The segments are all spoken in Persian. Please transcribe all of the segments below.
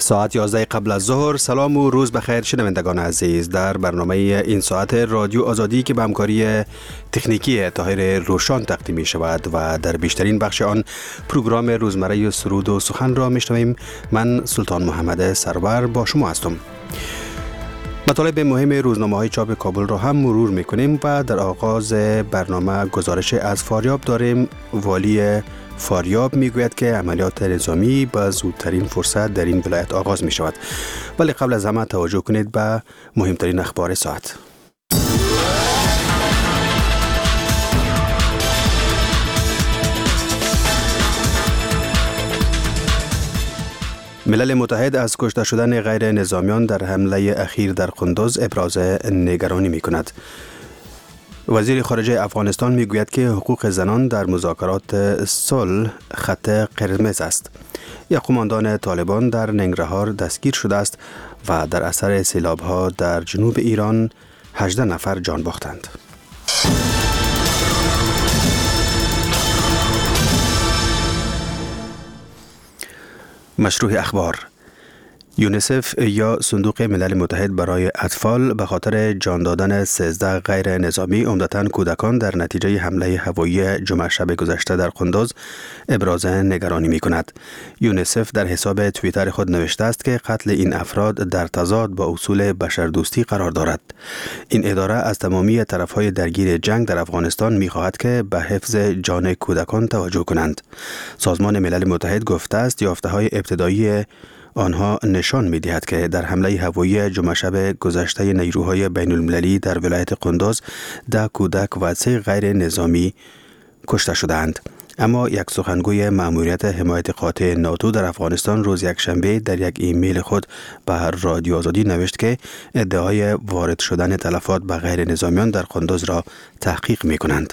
ساعت 11 قبل از ظهر. سلام و روز بخیر شنوندگان عزیز. در برنامه این ساعت رادیو آزادی که به همکاری تکنیکی طاهر روشان تقدیم می شود و در بیشترین بخش آن پروگرام روزمره سرود و سخن را میشنویم. من سلطان محمد سرور با شما هستم. مطالب مهم روزنامه‌های چاپ کابل را هم مرور می‌کنیم و در آغاز برنامه گزارش از فاریاب داریم. والی فاریاب میگوید که عملیات نظامی با زودترین فرصت در این ولایت آغاز می شود. ولی قبل از همه توجه کنید به مهمترین اخبار ساعت. ملل متحد از کشته شدن غیر نظامیان در حمله اخیر در قندوز ابراز نگرانی می کند. وزیر خارجه افغانستان می گوید که حقوق زنان در مذاکرات صلح خط قرمز است. یک قماندان طالبان در ننگرهار دستگیر شده است و در اثر سیلاب‌ها در جنوب ایران 18 نفر جان باختند. مشروع اخبار. یونیسف یا صندوق ملل متحد برای اطفال به خاطر جان دادن 13 غیر نظامی عمدتاً کودکان در نتیجه حمله هوایی جمعه شب گذشته در قندوز ابراز نگرانی می کند. یونیسف در حساب توییتر خود نوشته است که قتل این افراد در تضاد با اصول بشردوستی قرار دارد. این اداره از تمامی طرفهای درگیر جنگ در افغانستان می خواهد که به حفظ جان کودکان توجه کنند. سازمان ملل متحد گفته است یافته‌های ابتدایی آنها نشان می‌دهد که در حمله هوایی جمعه شب گذشته نیروهای بین المللی در ولایت قندوز 10 کودک و 3 غیر نظامی کشته شدند. اما یک سخنگوی مأموریت حمایت قاطع ناتو در افغانستان روز یکشنبه در یک ایمیل خود به رادیو آزادی نوشت که ادعای وارد شدن تلفات به غیر نظامیان در قندوز را تحقیق می‌کنند.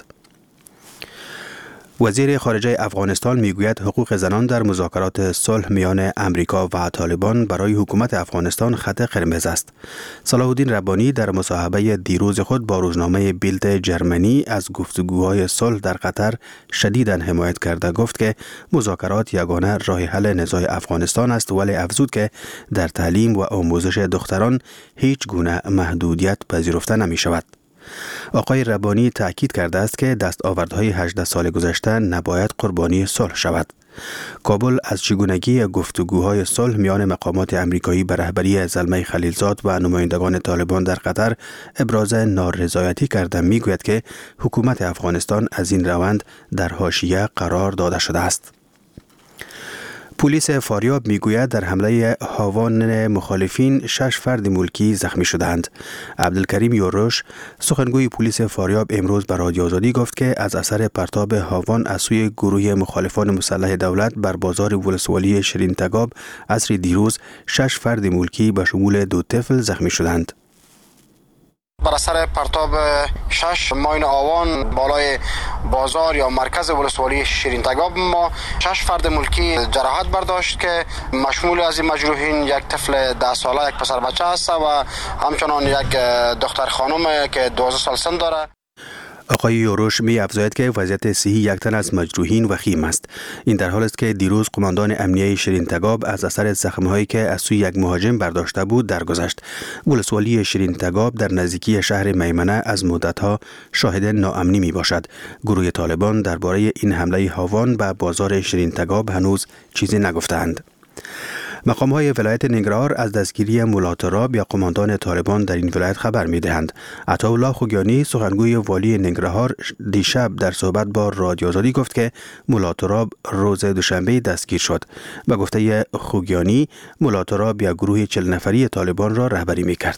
وزیر خارجه افغانستان میگوید حقوق زنان در مذاکرات صلح میان امریکا و طالبان برای حکومت افغانستان خط قرمز است. صلاح الدین ربانی در مصاحبه دیروز خود با روزنامه بیلد جرمنی از گفتگوهای صلح در قطر شدیداً حمایت کرده گفت که مذاکرات یگانه راه حل نزاع افغانستان است، ولی افزود که در تعلیم و آموزش دختران هیچ گونه محدودیت پذیرفته نمی شود. آقای ربانی تأکید کرده است که دستاوردهای 18 سال گذشته نباید قربانی صلح شود. کابل از چگونگی گفتگوهای صلح میان مقامات امریکایی به رهبری زلمه خلیلزاد و نمایندگان طالبان در قطر ابراز نارضایتی کرده میگوید که حکومت افغانستان از این روند در حاشیه قرار داده شده است. پلیس فاریاب میگوید در حمله هاوان مخالفین 6 فرد ملکی زخمی شدند. عبدالکریم یوروش سخنگوی پلیس فاریاب امروز به رادیو آزادی گفت که از اثر پرتاب هاوان از سوی گروه مخالفان مسلح دولت بر بازار ولسوالی شیرین تگاب عصر دیروز 6 فرد ملکی به شمول 2 طفل زخمی شدند. بر اثر پرتاب 6 ماین آوان بالای بازار یا مرکز ولسوالی شیرین تگاب ما 6 فرد ملکی جراحت برداشت که مشمول از این مجروحین یک طفل 10 ساله، یک پسر بچه است و همچنان یک دختر خانم که 12 سال سن داره. آقای یوروش می افزاید که وضعیت صحی یک تن از مجروحین وخیم است. این در حالی است که دیروز قماندان امنیه شیرین تگاب از اثر زخم‌هایی که از سوی یک مهاجم برداشته بود درگذشت. ولسوالی شیرین تگاب در نزدیکی شهر میمنه از مدت‌ها شاهد ناامنی می باشد. گروه طالبان درباره این حمله هاوان به بازار شیرین تگاب هنوز چیزی نگفتند. مقام‌های ولایت ننگرهار از دستگیری مولا تراب یا قماندان طالبان در این ولایت خبر می‌دهند. عطاالله خوگیانی سخنگوی والی ننگرهار دیشب در صحبت با رادیو آزادی گفت که مولا تراب روز دوشنبه دستگیر شد. به گفته خوگیانی مولا تراب یا گروه 40 نفری طالبان را رهبری می‌کرد.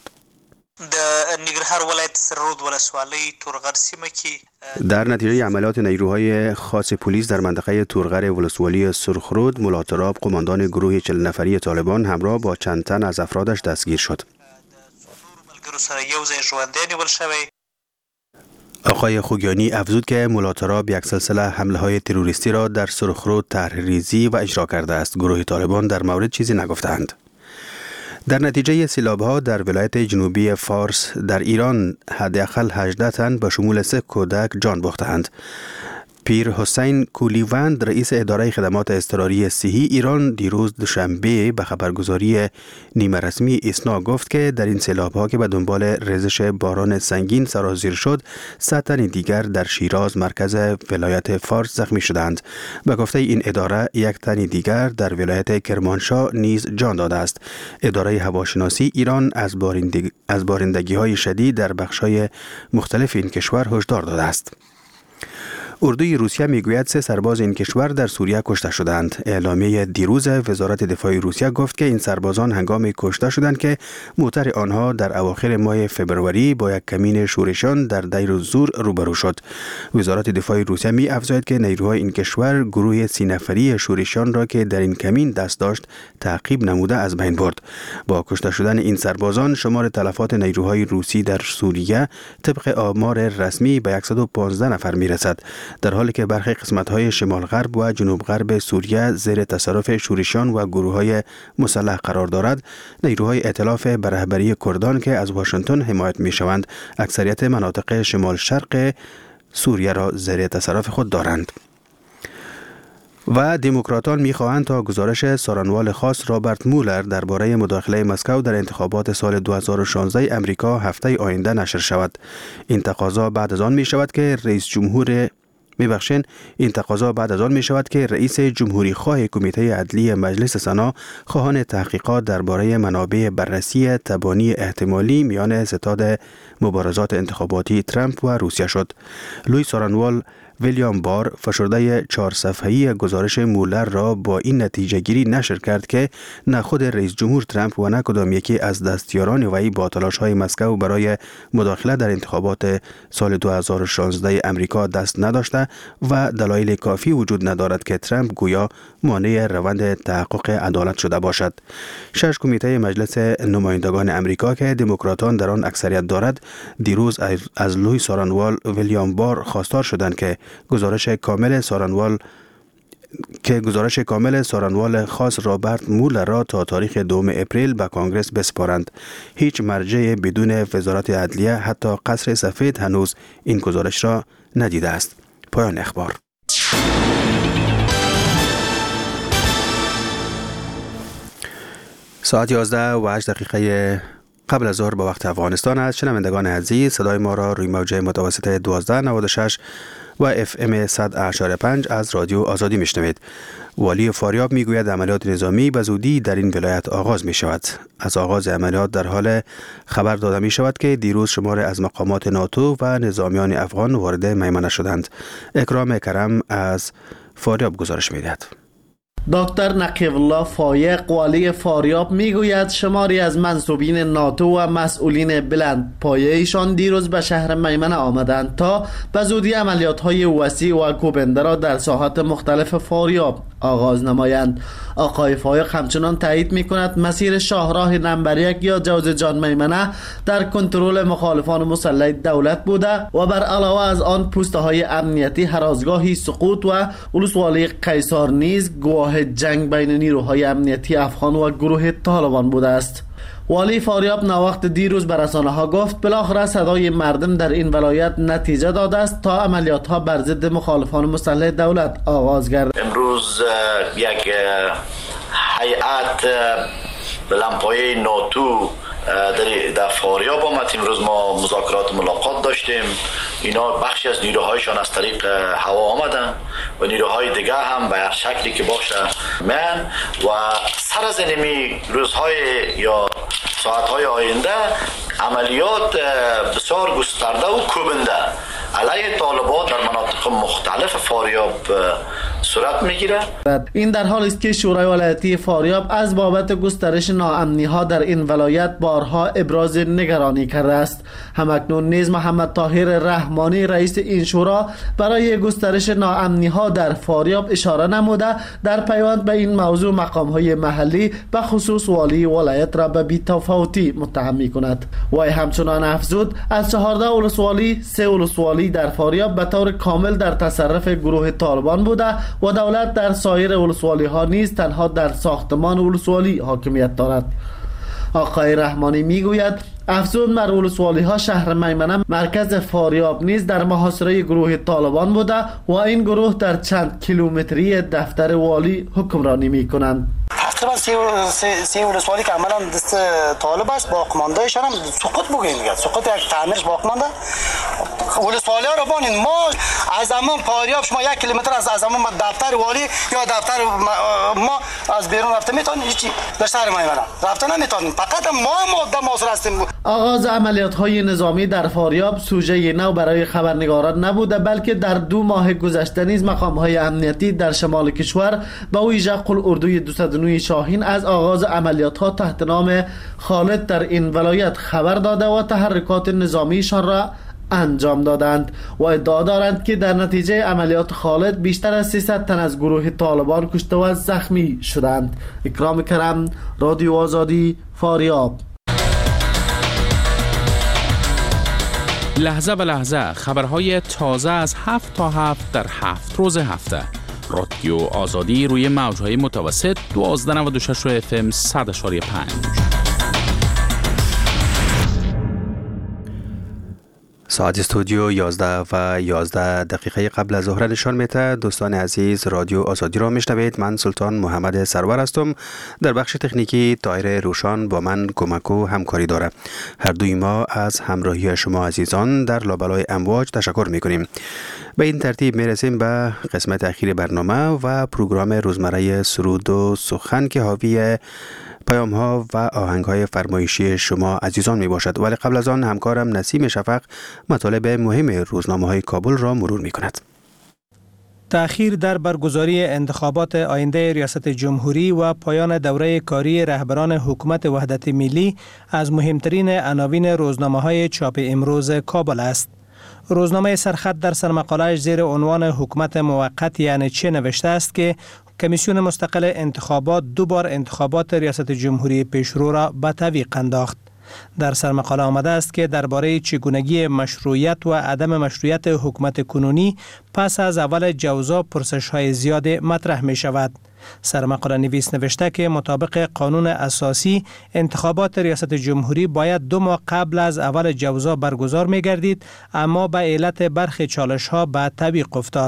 در نتیجه عملیات نیروهای خاص پلیس در منطقه تورغر ولسوالی سرخرود، مولا تراب قماندان گروه 40 نفری طالبان همراه با چند تن از افرادش دستگیر شد. آقای خوگیانی افزود که مولا تراب یک سلسله حمله‌های تروریستی را در سرخرود طرح‌ریزی و اجرا کرده است. گروه طالبان در مورد چیزی نگفتند. در نتیجه سیلاب‌ها در ولایت جنوبی فارس در ایران حداقل 18 تن به شمول 3 کودک جان باختند. پیر حسین کولیوند رئیس اداره خدمات اضطراری صحی ایران دیروز دوشنبه به خبرگزاری نیمه رسمی ایسنا گفت که در این سیلاب‌ها که به دنبال ریزش باران سنگین سرازیر شد 100 تن دیگر در شیراز مرکز ولایت فارس زخمی شدند. به گفته این اداره 1 تن دیگر در ولایت کرمانشاه نیز جان داده است. اداره هواشناسی ایران از بارندگی‌های شدید در بخش‌های مختلف این کشور هشدار داده است. اردوی روسیه میگوید 3 سرباز این کشور در سوریه کشته شدند. اعلامیه دیروز وزارت دفاع روسیه گفت که این سربازان هنگام کشته شدند که موتر آنها در اواخر ماه فبروری با یک کمین شورشان در دیر الزور روبرو شد. وزارت دفاع روسیه می افزاید که نیروهای این کشور گروه 30 نفری شورشان را که در این کمین دست داشت تعقیب نموده از بین برد. با کشته شدن این سربازان شمار تلفات نیروهای روسی در سوریه طبق آمار رسمی به 115 نفر می رسد، در حالی که برخی قسمت‌های شمال غرب و جنوب غرب سوریه زیر تصرف شورشیان و گروه‌های مسلح قرار دارد. نیروهای ائتلاف به رهبری کردان که از واشنگتن حمایت می‌شوند اکثریت مناطق شمال شرق سوریه را زیر تصرف خود دارند. و دموکراتان می‌خواهند تا گزارش سارنوال خاص رابرت مولر درباره مداخله مسکو در انتخابات سال 2016 امریکا هفته آینده نشر شود. این تقاضا بعد از آن می‌شود که رئیس جمهوری خواه کمیته عدلی مجلس سنا خواهان تحقیقات درباره منابع بررسی تبانی احتمالی میان ستاد مبارزات انتخاباتی ترامپ و روسیه شد. لوی سارنوال ویلیام بار فشرده 4 صفحه‌ای گزارش مولر را با این نتیجه گیری نشر کرد که نه خود رئیس جمهور ترامپ و نه کدام یکی از دستیاران وی با تلاش‌های مسکو برای مداخله در انتخابات سال 2016 امریکا دست نداشته و دلایل کافی وجود ندارد که ترامپ گویا مانع روند تحقق عدالت شده باشد. 6 کمیته مجلس نمایندگان امریکا که دموکراتان در آن اکثریت دارد دیروز از لوی سارنوال ویلیام بار خواستار شدند که گزارش کامل سارنوال خاص رابرت مولر را تا تاریخ 2 اپریل به کانگرس بسپارند. هیچ مرجع بدون وزارت عدلیه حتی قصر سفید هنوز این گزارش را ندیده است. پایان اخبار. ساعت 11:08 قبل از ظهر به وقت افغانستان است. شنوندگان عزیز، صدای ما را روی موج متوسط 1296 و FM 100.5 از رادیو آزادی میشنوید. والی فاریاب میگوید عملیات نظامی به زودی در این ولایت آغاز می شود. از آغاز عملیات در حال خبر داده می شود که دیروز شمار از مقامات ناتو و نظامیان افغان وارد میمنه شدند. اکرام کرم از فاریاب گزارش می دهد. دکتر نقیب الله فایق والی فاریاب میگوید شماری از منصوبین ناتو و مسئولین بلند پایه ایشان دیروز به شهر میمنه آمدند تا به زودی عملیات‌های وسیع و کوبنده را در ساحات مختلف فاریاب آغاز نمایند. آقای فایق همچنان تایید می‌کند مسیر شاهراه نمبر 1 یا جوز جان میمنه در کنترل مخالفان مسلح دولت بوده و بر علاوه از آن پوسته‌های امنیتی هرازگاهی سقوط و ولسوالی قیصر نیز گواه جنگ بین نیروهای امنیتی افغان و گروه طالبان بوده است. والی فاریاب ناوقت دیروز به رسانه‌ها گفت بالاخره صدای مردم در این ولایت نتیجه داده است تا عملیات‌ها بر ضد مخالفان مسلح دولت آغاز گردد. امروز یک هیئت بلندپایه ناتو در فاریاب آمد. امروز ما مذاکرات ملاقات داشتیم. اینا بخشی از نیروهایشان از طریق هوا آمدن و نیروهای دیگه هم به هر شکلی که باشه من و سر از اینمی روزهای یا ساعتهای آینده عملیات بسیار گسترده و کوبنده علیه طالبان در مناطق مختلف فاریاب صورت میگیره. این در حالی است که شورای ولایتی فاریاب از بابت گسترش ناامنی ها در این ولایت بارها ابراز نگرانی کرده است. همکنون نیز محمد طاهر رحمانی رئیس این شورا برای گسترش ناامنی ها در فاریاب اشاره نموده در پیوند به این موضوع مقام های محلی به خصوص والی ولایت را به بی‌تفاوتی متهم می‌کند. وی همچنان افزود از 14 ولسوالی 3 ولسوالی در فاریاب به طور کامل در تصرف گروه طالبان بوده و دولت در سایر ولسوالی ها نیز تنها در ساختمان ولسوالی حاکمیت دارد. آقای رحمانی میگوید افزون بر ولسوالی ها شهر میمنه مرکز فاریاب نیز در محاصره گروه طالبان بوده و این گروه در چند کیلومتری دفتر والی حکمرانی می کنند. تقریبا سی ولسوالی که عملا دست طالب است، باقی‌مانده‌شان هم سقوط بگوییم دیگه، سقوط یک تعمیرش باقی مانده. ولسوالی ها رو بانید ما از همون فاریاب شما 1 کیلومتر از همون دفتر والی یا دفتر ما از بیرون رفته میتونید هیچی در شهر میمنه رفته نمیتونید، فقط ما ماده موثر هستیم. آغاز عملیات های نظامی در فاریاب سوژه نو برای خبرنگاران نبوده، بلکه در 2 ماه گذشته نیز مقام های امنیتی در شمال کشور به ویژه قلعه‌اردوی 209 شاهین از آغاز عملیات ها تحت نام خالد در این ولایت خبر داده و تحرکات نظامیشان را انجام دادند و ادعا دارند که در نتیجه عملیات خالد بیشتر از 300 تن از گروه طالبان کشته و زخمی شدند. اکرام کرم، رادیو آزادی، فاریاب. لحظه به لحظه خبرهای تازه از 7 تا 7 در 7 روز هفته. رادیو آزادی روی موجهای متوسط 1296 FM 100.5. ساعت استودیو 11 و 11 دقیقه قبل از ظهر نشان میده. دوستان عزیز، رادیو آزادی را میشنوید. من سلطان محمد سرور هستم. در بخش تکنیکی طاهر روشان با من کمک و همکاری داره. هر دوی ما از همراهی شما عزیزان در لابلای امواج تشکر میکنیم. به این ترتیب میرسیم به قسمت اخیر برنامه و پروگرام روزمره سرود و سخن که حاوی پیام ها و آهنگ های فرمایشی شما عزیزان می باشد. ولی قبل از آن همکارم نسیم شفق مطالب مهم روزنامه های کابل را مرور می کند. تأخیر در برگزاری انتخابات آینده ریاست جمهوری و پایان دوره کاری رهبران حکومت وحدت ملی از مهمترین عناوین روزنامه های چاپ امروز کابل است. روزنامه سرخط در سرمقاله‌اش زیر عنوان حکومت موقت یعنی چه نوشته است که کمیسیون مستقل انتخابات 2 بار انتخابات ریاست جمهوری پیشرو را به تعویق انداخت. در سرمقاله آمده است که درباره چگونگی مشروعیت و عدم مشروعیت حکومت کنونی پس از اول جوزا پرسش‌های زیاد مطرح می شود. سرمقاله نویس نوشته که مطابق قانون اساسی انتخابات ریاست جمهوری باید 2 ماه قبل از اول جوزا برگزار می گردید، اما به علت برخی چالش‌ها به تعویق افتاد.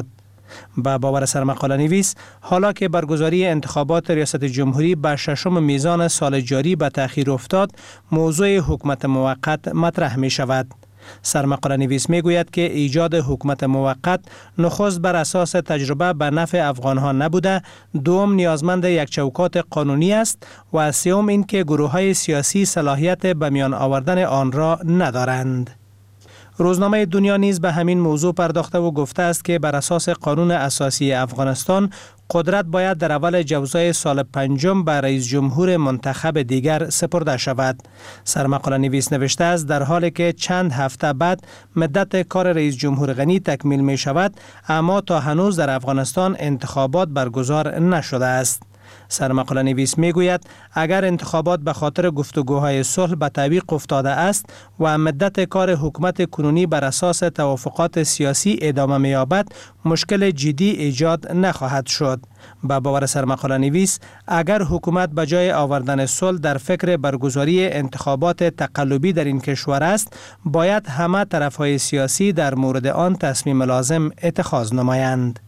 با باور سرمقاله نویس، حالا که برگزاری انتخابات ریاست جمهوری به 6 میزان سال جاری به تأخیر افتاد، موضوع حکومت موقت مطرح می شود. سرمقاله نویس می گوید که ایجاد حکومت موقت نخست بر اساس تجربه به نفع افغانها نبوده، دوم نیازمند یک چوکات قانونی است و سوم این که گروه های سیاسی صلاحیت به میان آوردن آن را ندارند. روزنامه دنیا نیز به همین موضوع پرداخته و گفته است که بر اساس قانون اساسی افغانستان قدرت باید در اول جوزای سال 5 به رئیس جمهور منتخب دیگر سپرده شود. سرمقاله نویس نوشته است در حالی که چند هفته بعد مدت کار رئیس جمهور غنی تکمیل می شود، اما تا هنوز در افغانستان انتخابات برگزار نشده است. سرمقاله نویس می گوید اگر انتخابات به خاطر گفتگوهای صلح به تعویق افتاده است و مدت کار حکومت کنونی بر اساس توافقات سیاسی ادامه می یابد، مشکل جدی ایجاد نخواهد شد. با باور سرمقاله نویس، اگر حکومت به جای آوردن صلح در فکر برگزاری انتخابات تقلبی در این کشور است، باید همه طرفهای سیاسی در مورد آن تصمیم لازم اتخاذ نمایند.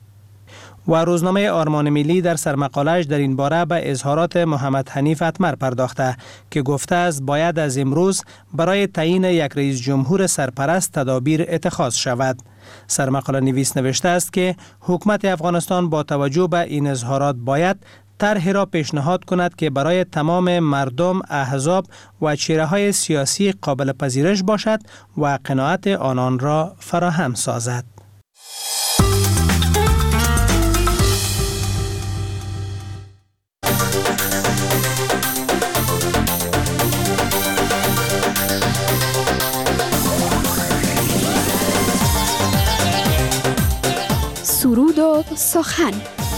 و روزنامه آرمان ملی در سرمقاله‌اش در این باره به اظهارات محمد حنیف اتمر پرداخته که گفته است باید از امروز برای تعیین یک رئیس جمهور سرپرست تدابیر اتخاذ شود. سرمقاله نویس نوشته است که حکومت افغانستان با توجه به این اظهارات باید طرحی را پیشنهاد کند که برای تمام مردم، احزاب و چهره‌های سیاسی قابل پذیرش باشد و قناعت آنان را فراهم سازد. سرود و سخن.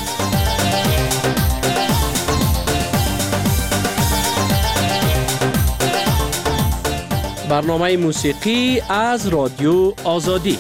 برنامه موسیقی از رادیو آزادی.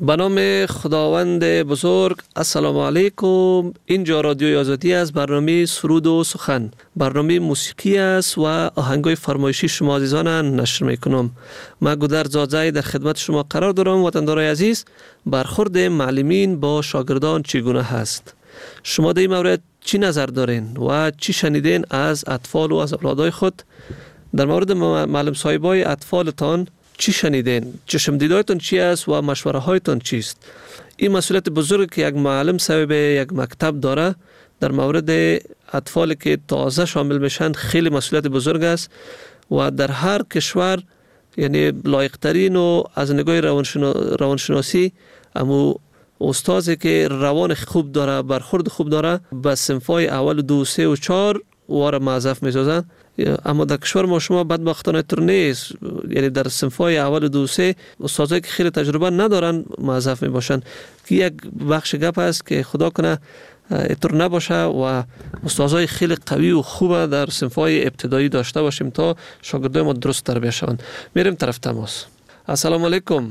به نام خداوند بزرگ. السلام علیکم. اینجا رادیوی آزادی است. برنامه سرود و سخن، برنامه موسیقی است و آهنگای فرمایشی شما عزیزان نشر میکنم. من گودر زاده در خدمت شما قرار دارم. وطندارای عزیز، برخورد معلمین با شاگردان چگونه هست؟ شما در این مورد چی نظر دارین و چی شنیدین از اطفال و از اولادای خود؟ در مورد معلم صاحبای اطفالتان چی شنیدین؟ چشم دیدایتان چی است و مشوره هایتان چیست؟ این مسئولیت بزرگی که یک معلم صاحب یک مکتب داره در مورد اطفالی که تازه شامل میشن خیلی مسئولیت بزرگ است و در هر کشور یعنی لایق‌ترین و از نگاه روانشناسی امو استادی که روان خوب داره، برخورد خوب داره، به صنفای اول 2 3 و 4 واره موظف میسازن. اما در کشور ما شما بدبختانه طور نیست، یعنی در صنفای اول 2 3 استادایی که خیلی تجربه ندارن موظف می باشن که یک بخش گپ است که خدا کنه اینطور نباشه و استادای خیلی قوی و خوب در صنفای ابتدایی داشته باشیم تا شاگردای ما درست تربیت شوند. میریم طرف تماس. السلام علیکم.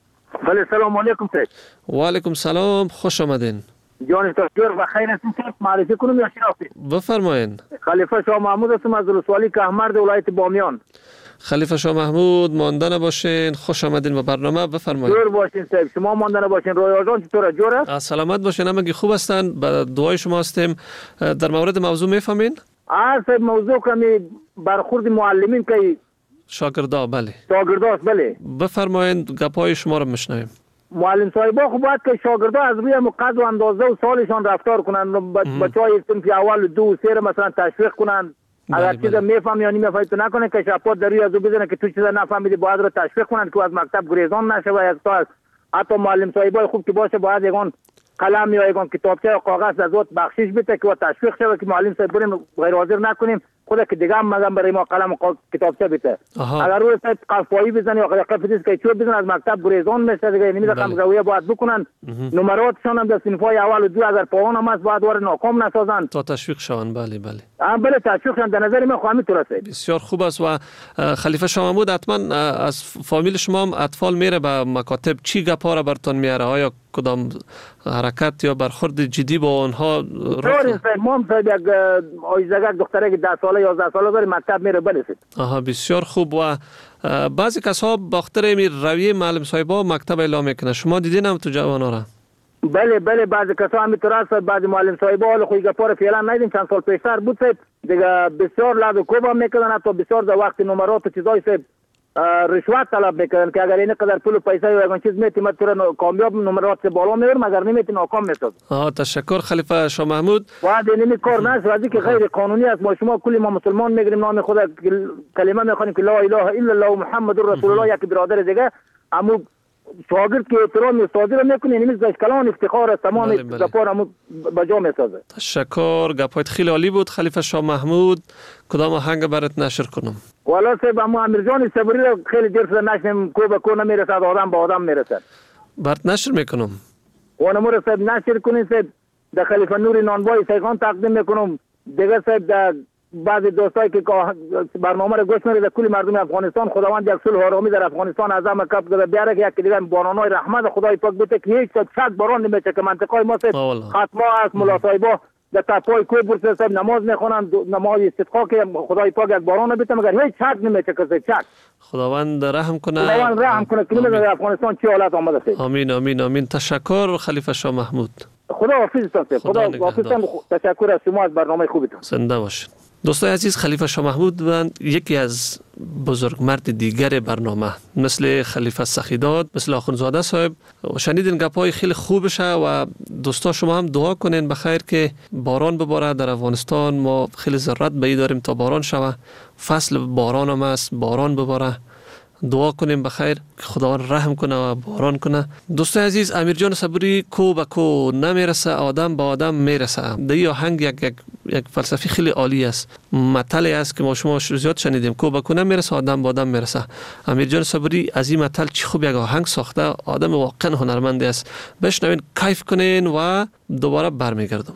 بله سلام علیکم سید. و علیکم سلام، خوش آمدین. جان دکتر و خیر هستین سید. معرفی کنم یا شناختید؟ بفرمایین. خلیفه شاه محمود هستم از ولسوالی کهمرد ولایت بامیان. خلیفه شاه محمود، مانده نباشین، خوش آمدین به برنامه. بفرمایید. جور باشین صاحب. شما مانده نباشین. رویا جان چطوره؟ جور است؟ سلامت باشین. همگی خوب هستن. به دعای شما هستیم. در مورد موضوع میفهمین؟ صاحب موضوع کمی برخورد معلمین که شاگردا. بله شاگرداست. بله بفرمایید، گپای شما رو میشنویم. معلم صاحبا خب باید که شاگردا از روی قد و اندازه و سالشان رفتار کنن. بچهای صنف اول 2 و 3 مثلا تشویق کنن. اگر چیزا میفهم یا نمیفهمی تو نکنه که شپات در روی ازو بزنه که تو چیزا نفهمیدی، باید رو تشویق کنن که از مکتب گریزان نشه. و از تا حتی معلم صاحبای خوب که باشه باید یگان قلم یا یگان کتابچه یا کاغذ از وقت بخشش بده که تشویق شه که معلم صاحب بریم غیر حاضر نکنیم، خود که دیگه هم مگم برای ما قلم و کتابچه بده. اگر روی صاحب قفایی بزنی یا قفیدیس که چوب بزنن از مکتب گریزان میشه دیگه. نمیدونم رویه باید بکنن. نمراتشون هم در صنفای اول و 2 اگر پایان هم است باید وار ناکام نسازن تا تشویق شون. بله بله تشویق شون. در نظر من خواهی تو رسید. بسیار خوب است. و خلیفه شاه محمود حتما از فامیل شما هم اطفال میره به مکاتب، چی گپا را برتون میاره؟ آیا کدام حرکت یا برخورد جدی با اونها داریم؟ ما هم یک آیزگک دختره که 10 ساله 11 ساله داره مکتب میره. بلسید. بسیار خوب. و بعضی کسا باختر می رویه معلم صاحبا مکتب اعلام میکنه. شما دیدین هم تو جوانا را؟ بله بعضی کسا همینطور است. بعضی معلم صاحبا حال خوی گپا رو فعلا ندیدیم. چند سال پیشتر بود دیگه بسیار لعب و کوب هم میکردن. حتی بسیار در وقت نمرات و چیزای رشوت طلب میکردن که اگر این قدر پول و پیسه یا اگه چیز میتیم تو کامیاب نمرات بالا میبرم، اگر نمیتی ناکام میشد. تشکر خلیفه شاه محمود. بعد اینمی کار نشه وقتی که غیر قانونی است. ما شما کلی ما مسلمان میگیریم نام خدا کلمه میخوانیم که لا اله الا الله محمد رسول الله. یک برادر دیگه اما شاگرد که احترام استادی رو میکنه نمیز اشکالان افتخار است. تمام گپارمو بجا میسازه. تشکر. گپایت خیلی عالی بود خلیفه شاه محمود. کدام آهنگ برات نشر کنم؟ والا صاحب اما امیر جان صبری رو خیلی دیر شده نشنیم. کو به کو نمیرسد، آدم به آدم میرسد. برات نشر میکنم. وانمور صاحب نشر کنین صاحب. در خلیفه نوری نانوای سیغان تقدیم میکنم. دیگه صاحب در بعضی دوستایی که برنامه رو گوش می‌کنند کلی مردم افغانستان خداوند یک صلح آرامی در افغانستان از هم کپ زده بیاره که یک دیگه بارانای رحمت خدای پاک بده که هیچ شک باران نمیشه که منطقه ما ختما است. ملا صاحبا در تپای کوه برسه صاحب نماز میخونن، نماز استسقا که خدای پاک یک باران بده مگر هیچ شک نمیشه که شک. خداوند رحم کنه. خداوند رحم کنه که در افغانستان چه حالت آمده است. آمین آمین آمین. تشکر خلیفه شاه محمود. خدا حافظتان. خدا حافظتان. تشکر از شما از برنامه خوبتون. زنده باشید. دوستای عزیز، خلیفه شاه محمود یکی از بزرگمرد دیگر برنامه، مثل خلیفه سخیداد، مثل آخوندزاده صاحب. شنیدین گپای خیلی خوبشه و دوستا شما هم دعا کنین بخیر که باران بباره در افغانستان. ما خیلی ضرورت به این داریم تا باران شوه. فصل باران هم است، باران بباره. دعا کنیم بخیر که خداوند رحم کنه و باران کنه. دوستای عزیز، امیر جان صبری کو به کو نمیرسه، آدم به آدم میرسه. در این آهنگ یک فلسفی خیلی عالی است. متلی است که ما شما زیاد شنیدیم، کو به کو نمیرسه، آدم به آدم میرسه. امیر جان صبری از این متل چه خوب یک آهنگ ساخته. آدم واقعا هنرمندی است. بشنوین، کیف کنین و دوباره برمیگردم.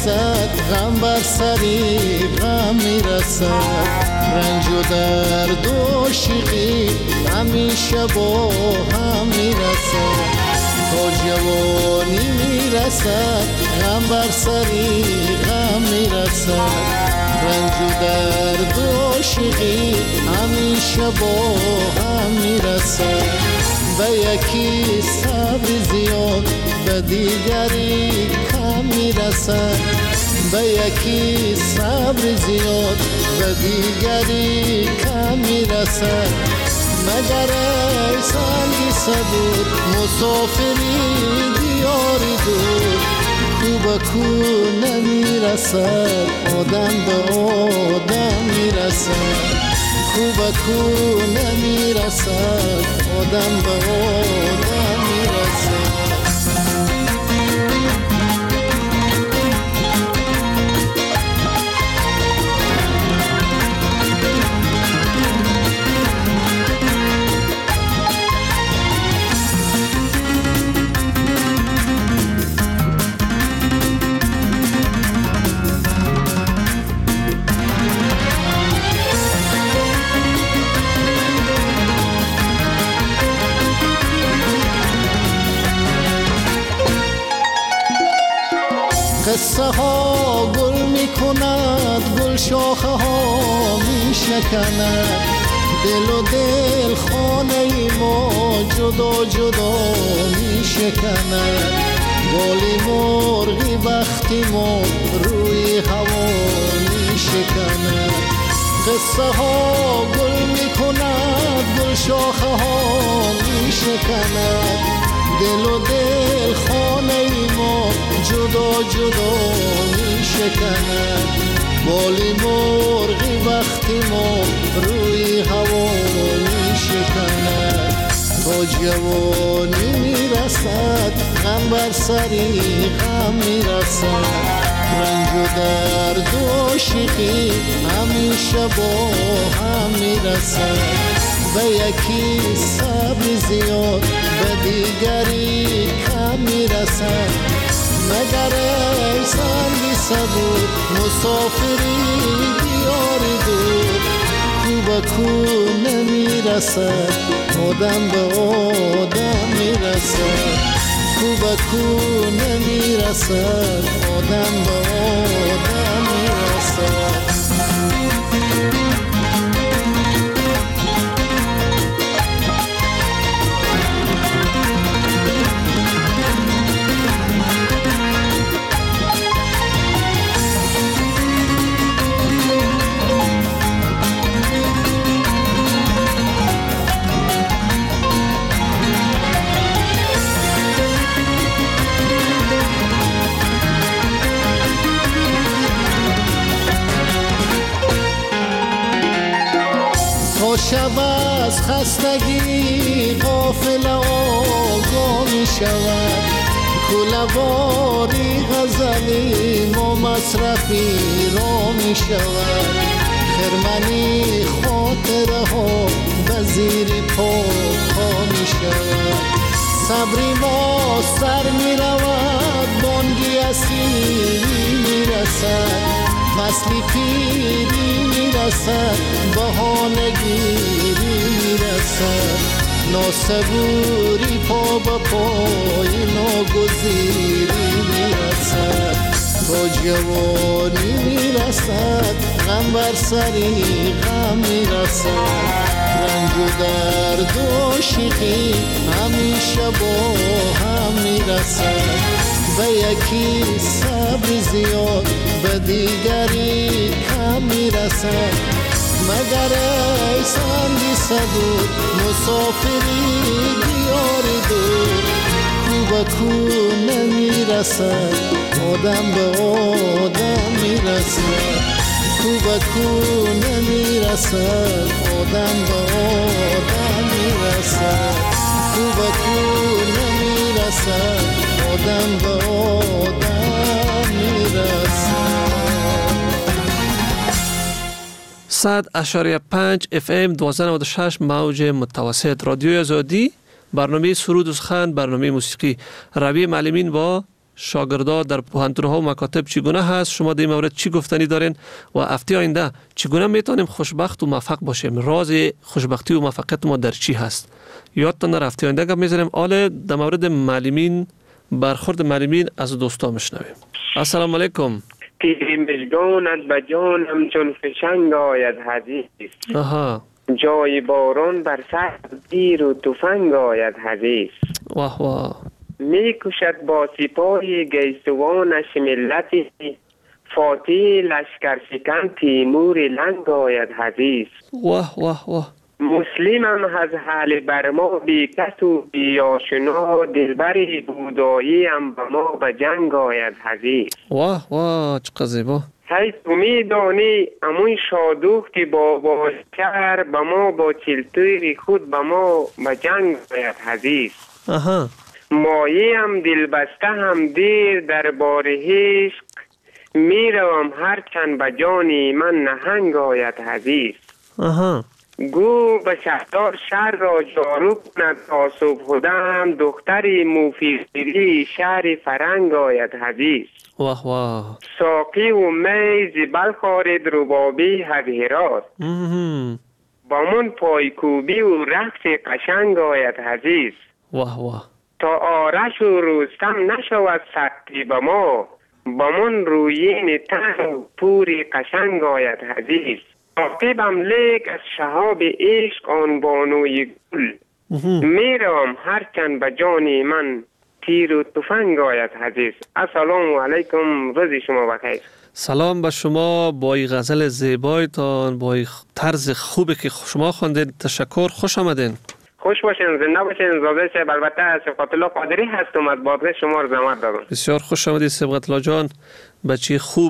میرسد غم بر سری غم میرسد رنج و درد و شیقی همیشه با هم میرسد تا جوانی میرسد غم بر سری غم میرسد رنج و درد و شیقی همیشه با هم میرسد به یکی صبر زیاد به دیگری کم میرسد به یکی صبر زیاد به دیگری کم میرسد مگر ای سنگی صبور مسافری دیاری دور کو به کو نمیرسد آدم به آدم میرسد کو به کو نمیرسد آدم به آدم میرسد قصه ها گل می کند گل شاخه ها می شکند دل و دل خانه ما جدا جدا می شکند بالی مرغی بختی ما روی هوا می شکند قصه ها گل می کند گل شاخه ها می شکند دل و دل خانه ما جدا جدا می شکند بالی مرغی وقتی ما روی هوا می شکند تا جوانی می رسد غم بر سری غم می رسد رنج و درد و شیقی همیشه با هم می رسد به یکی صبر زیاد به دیگری کم میرسد مگر ای سنگی صبور مسافری دیاری دور کو به کو نمیرسد آدم به آدم میرسد کو به کو نمیرسد آدم به آدم میرسد شب از خستگی غافل آگاه می شود کله‌واری غزلی ما مصرفی را می شود خرمنی خاطره ها به زیر پا می شود صبری ما سر می رود بانگی اسیری می رسد فصلی پیری می رسد بهانگیری می رسد ناسبوری پا به پای ناگزیری می رسد تا جوانی می رسد غم بر سری غم می رسد رنج و درد و شیقی همیشه با هم می رسد به یکی صبر زیاد به دیگری کم می رسد مگر ای سنگی صبور مسافری دیاری دور کو به کو نمی رسد آدم به آدم می رسد کو به کو نمی رسد آدم به آدم می رسد کو به کو نمی رسد آدم به آدم می رسد 100.5 FM 1296 موج متوسط رادیوی آزادی برنامه سرود و سخن برنامه موسیقی روی معلمین با شاگردا در پوهنتون‌ها و مکاتب چگونه هست؟ شما در این مورد چی گفتنی دارین و هفته آینده چگونه میتونیم خوشبخت و موفق باشیم؟ راز خوشبختی و موفقیت ما در چی هست؟ یادتان در هفته آینده گپ می‌زنیم. حالا در مورد معلمین، برخورد معلمین از دوستا میشنویم. السلام علیکم. تیری مژگانت به جانم چون فشنگ آید حدیث. آها. جای باران بر سر تیر و تفنگ آید حدیث. واه واه. می کشد با سپاهی گیسوانش ملتی، فاتح لشکر شکن تیمور لنگ آید حدیث. واه واه واه. مسلمم از حال بر ما بی کس و بی آشنا، دلبری بودایی هم به ما به جنگ آید حدیث. واه واه چقدر زیبا. هی تو می دانی امون شادوختی با باشتر، به ما با چلتوی خود به ما به جنگ آید حدیث. آها. مایی هم دلبسته هم دیر در بار عشق، می روم هرچند به جانی من نهنگ آید حدیث. آها. گو به شهردار شهر را جارو کند تا صبح دم، دختری موفیری شهر فرنگ آید حدیث. واه واه. ساقی و می زبل خارد ربابی هدهرات، با من پایکوبی و رقص قشنگ آید حدیث. واه واه. تا آرش و رستم نشود سختی به ما، با من رویین تن پوری قشنگ آید حدیث. عاقبم لیک از شهاب عشق آن بانوی گل، میروم هرچند به جانی من تیر و تفنگ آید حدیث. السلام علیکم، روز شما بخیر. سلام به شما با این غزل زیبایتان، با این طرز خوبی که شما خواندید. تشکر، خوش آمدین. خوش باشین، زنده باشین. زاده شب. البته صفات الله قادری هستم، از بادغه شما رو زحمت دادم. بسیار خوش آمدید صبغت الله جان، بچه خوب.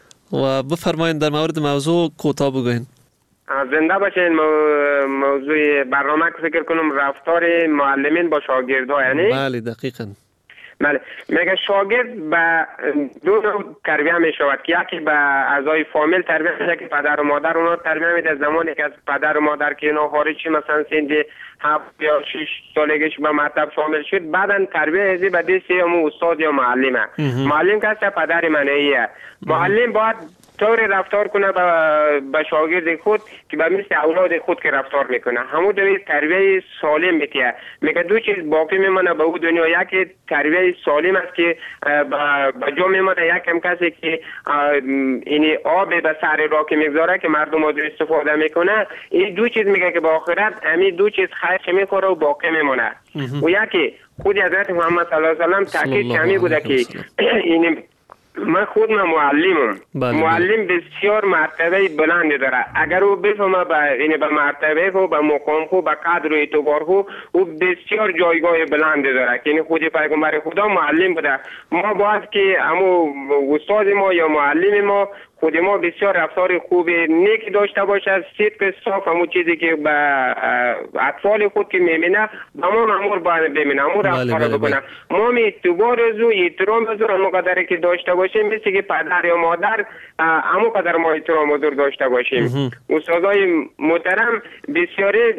و بفرمایید در مورد موضوع کوتاه بگوین. زنده باشین. موضوع برنامه که فکر کنم رفتار معلمین با شاگردها، یعنی؟ بله دقیقاً. بله، میگه شاگرد به دو نوع تربیه می شود که یکی به اعضای فامیل تربیه میشه که پدر و مادر اونا تربیه میده. زمانی که از پدر و مادر که اینا خارجی مثلا سن 7 یا 6 سالگیش به مکتب شامل شد، بعدن تربیه ازی به دست یا استاد یا معلمه. معلم که پدر منیه. معلم باید طور رفتار کنه با شاگرد خود که به مثل اولاد خود که رفتار میکنه. همون دوی تربیه سالم میتیه. میگه دو چیز باقی میمونه به او دنیا، یکی تربیه سالم است که به جا میمونه، یک هم کسی که این آب به سر راه که میگذاره که مردم از استفاده میکنه. این دو چیز میگه که با آخرت همین دو چیز خرچ میخوره و باقی میمونه. و یکی خود حضرت محمد صلی الله علیه و سلم تاکید کمی بوده که این من خود معلمم. معلم بسیار مرتبه بلندی داره. اگر او بفهمه به مرتبه خو، به مقام خو، به قدر و اعتبار خو، او بسیار جایگاه بلندی داره که این خود پیغمبر خدا معلم بوده. ما باید که امو استاد ما یا معلم ما خود ما بسیار رفتار خوب نیک داشته باشه، صدق صاف، همون چیزی که به اطفال خود که میبینه به ما امور باید ببینه، امور رفتار بکنه. ما می اعتبار از و احترام از همون قدر که داشته باشیم، مثل که پدر یا مادر همون قدر ما احترام از داشته باشیم. استادای محترم بسیاری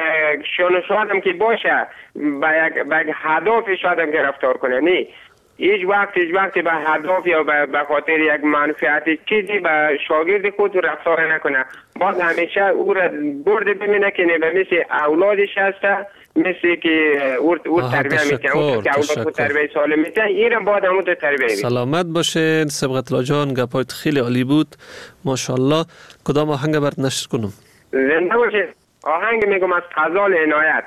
شانشاد هم که باشه به یک هدف شاید هم که رفتار کنه. نه هیچ وقت به هدف یا به خاطر یک منفعت چیزی به شاگرد خود رفتار نکنه. باید همیشه او را برده ببینه که مثل اولادش هسته، مثل که او تربیه میکنه، او که اولاد خود تربیه سالم میکنه، این را باید همون تربیه بید. سلامت باشین صبغت الله جان، گپایت خیلی عالی بود ماشاءالله. کدام آهنگ برات نشر کنم؟ زنده باشین. آهنگ میگم از غزال عنایت.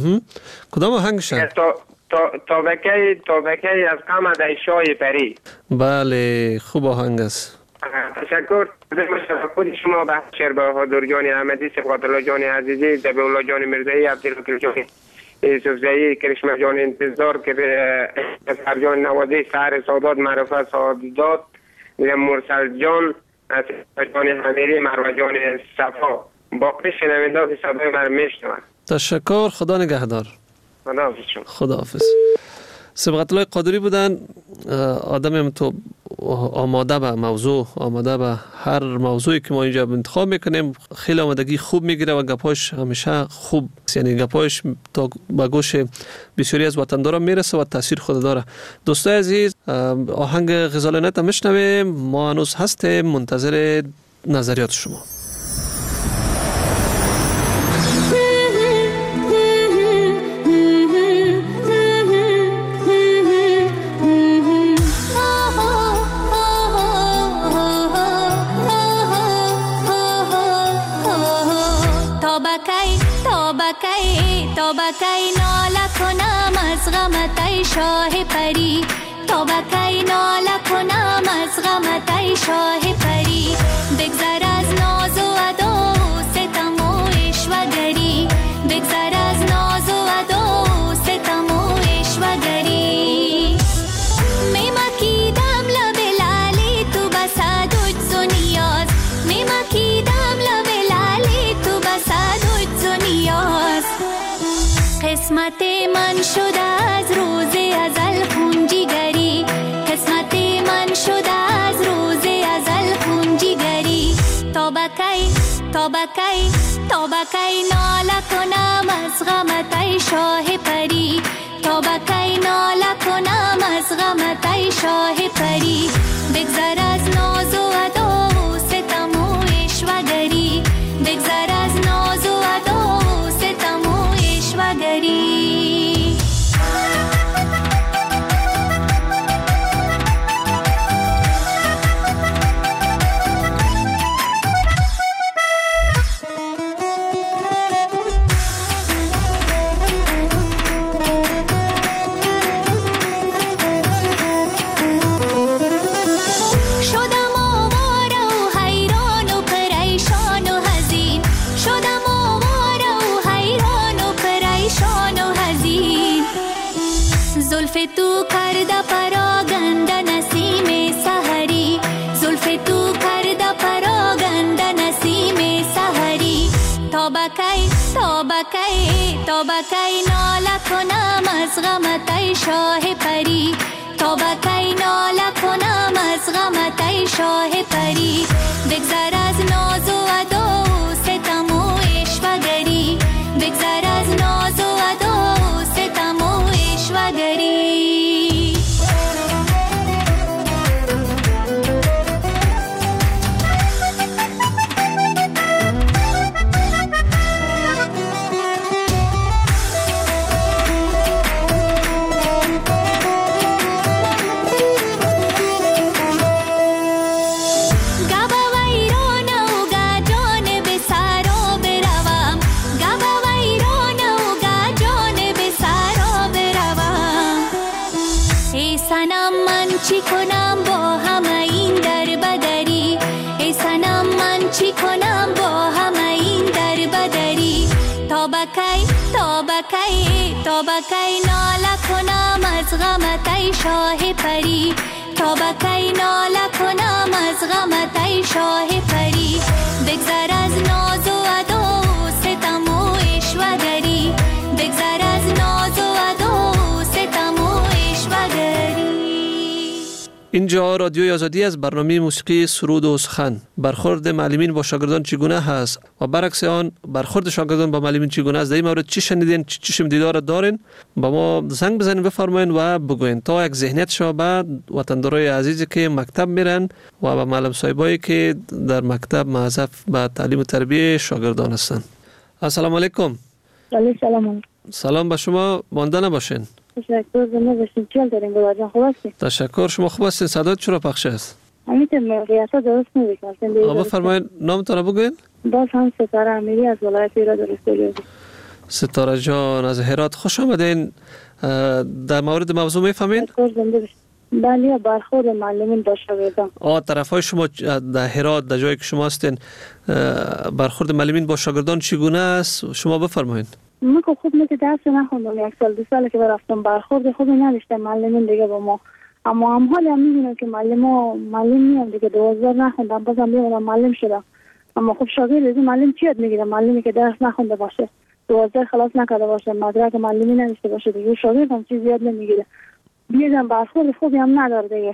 کدام آهنگ شد؟ تابکی از غم شای پری. بله خوب آهنگ است. تشکر. خود شما بخشر بهادر جان احمدی، صبغت الله جان عزیزی، ذبیح الله جان مرزایی، عبدالوکیل جان یوسفزئی، کرشمه جان انتظار، که سر جان نوازی، سهر سادات، معرفه سادات، مرسل جان، جان حمیری، مروه جان صفا. باقی شنونده که صدای من میشنوند. تشکر. خدا نگهدار. خداحافظ شما. خداحافظ. صبغت الله قادری بودن، آدم تو آماده به موضوع، آماده به هر موضوعی که ما اینجا انتخاب میکنیم خیلی آمادگی خوب میگیره و گپاش همیشه خوب، یعنی گپاش تا به گوش بسیاری از وطنداران میرسه و تاثیر خود داره. دوستای عزیز، آهنگ غزالانت میشنویم. ما هنوز هستیم منتظر نظریات شما. توبکی ناله کنم از غمت ای شاه پری، توبکی ناله کنم از غمت ای شاه پری. بگذر از ناز و ادا و ستم و عشوه‌گری، بگذر از ناز و ادا و ستم و عشوه‌گری. میمکیدم لب لالی تو بسد عجز و نیاز، میمکیدم لب لالی تو بسد عجز و نیاز. قسمت من شده از روز ازل خونجیگری، قسمت من شده از روز ازل خونجیگری. توبکی توبکی توبکی ناله کنم از غمت ای شاه پری، توبکی ناله کنم از غمت ای شاه پری. بگذر از ناز و ادا و ستم و عشوه‌گری، بگذر از ناز و ادا و ستم و عشوه‌گری. تو کرده پراگند نسیم سحری، زلف تو کرده پراگند نسیم سحری. توبکی توبکی توبکی ناله کنم از غمت ای شاه پری، توبکی ناله کنم از غمت ای شاه پری. بگذر از ناز و ادا و ستم و عشوه‌گری، بگذر از ناز و ادا و ستم و عشوه‌گری. چی کنم با همه این در بدری، ای صنم من چی کنم با همه این در بدری. توبکی توبکی توبکی ناله کنم از غمت ای شاه پری، توبکی ناله کنم از غمت ای شاه پری. بگذر از ناز و ادا و ستم و عشوه‌گری، بگذر از ناز و ادا و ستم و عشوه‌گری. اینجا رادیوی آزادی از برنامه موسیقی سرود و سخن. برخورد معلمین با شاگردان چگونه هست و برعکس آن برخورد شاگردان با معلمین چگونه است؟ در این مورد چی شنیدین، چی چشم دیدار دارین؟ با ما زنگ بزنین، بفرمایین و بگوین تا یک ذهنیت شما بعد وطندارای عزیزی که مکتب میرن و با معلم صاحبایی که در مکتب موظف به تعلیم و تربیت شاگردان هستند. السلام علیکم. سلام. سلام به شما، مانده نباشین. تشکر. زنده باشین. چیل دارین گلار جان، خوب هستین؟ تشکر. شما خوب هستین؟ صدات چرا پخش است؟ امیتم قیاسا درست نمیکنم. بفرمایید نامتون رو بگوین. باز هم ستاره امیری از ولایت ایراد رسولی. ستاره جان از هرات خوش آمدین. در مورد موضوع میفهمین؟ تشکر. زنده باشین. بله، برخورد معلمین با شاگردان. طرفای شما در هرات، در جایی که شما هستین، برخورد معلمین با شاگردان چگونه است؟ شما بفرمایید. من که خوب نتی درس نخوندم، یک سال دو ساله که رفتم، برخورد خوبی نداشتم معلمین دیگه با ما. اما هم حالی هم میبینم که معلم میام دیگه 12 نخوندم، بازم میام معلم شدم. اما خب شاگرد معلم چی یاد میگیره؟ معلمی که درس نخونده باشه، 12 خلاص نکرده باشه، مدرک معلمی نداشته باشه دیگه، شاگرد هم چیزی یاد نمیگیره. بیادم برخورد خوبی هم نداره دیگه.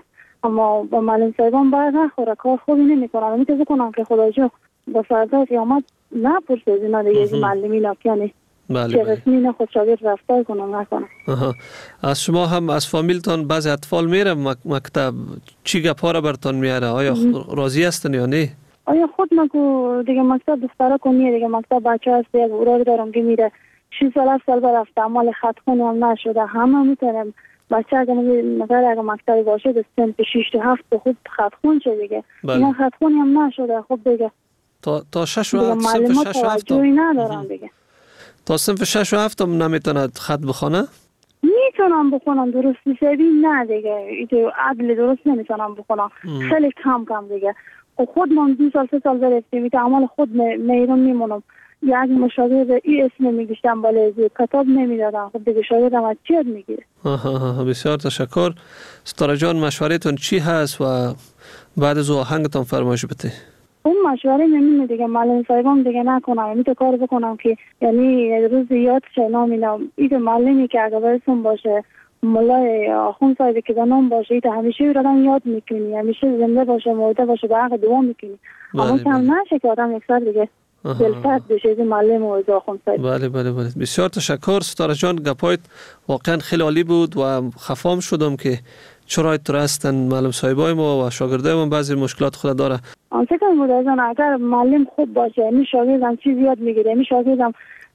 اما با معلم صاحبان باید نخوره، کار خوبی نمیکنن. میتونم کنم که خدا جو با فردا قیامت نپرسه از اینا دیگه، از معلمین اکیانی چه قسمی نه خود شاگرد رفتار کنم نکنم. از شما هم از فامیلتان بعضی اطفال میره مکتب، چی گپا را برتان میاره؟ آیا راضی هستن یا نه؟ آیا خود مگو دیگه مکتب دخترا کنیه دیگه، مکتب بچه هست یک اورار دارم که میره 6 سال 7 سال برفته عمال خط خونی هم نشده. همه میتونم بچه اگه اگه مکتبی باشه به سنف 6 تا 7 خوب خط خون شه دیگه. اینا خط خونی هم نشده. خب دیگه تا 6 و 7 صنف 6 و 7 ندارم دیگه. تا صنف 6 و 7 هم نمیتوند خط بخونه؟ میتونم بخونم، درست حسابی نه دیگه، ایده عدل درست نمیتونم بخونم، خیلی کم دیگه. خود من 2 سال 3 سال برفتیم میتونم عمال خود میرم میمونم. یک مشاگرد این اسم میگشتم بالای کتاب نمیدادم. خب دیگه شاگردم از چی میگیره؟ بسیار تشکر. ستاره جان مشورتون چی هست و بعد از آهنگتان فرمایش بده؟ اون مشوره نمیدونم دیگه، معلم صاحبم دیگه نکنم، میتونم کار بکنم که یعنی روز یاد شه نامینم این معلمی که اگه برسون باشه، مولای آخون صاحبی که نام باشه، ایتا همیشه آدم یاد میکنی، همیشه زنده باشه، مرده باشه، به حق دوام میکنی. اما کم نشه که آدم یک سر دیگه دلسرد بشه از معلم و از آخون صاحب. بله بسیار تشکر ستاره جان، گپایت واقعا خیلی عالی بود و خفام شدم که چرا تو هستن معلم صاحبای ما و شاگردای ما بعضی مشکلات خود داره. فکر می‌کنم اگر معلم خوب باشه، یعنی شاگردم چیز یاد میگیره، یعنی شاگردم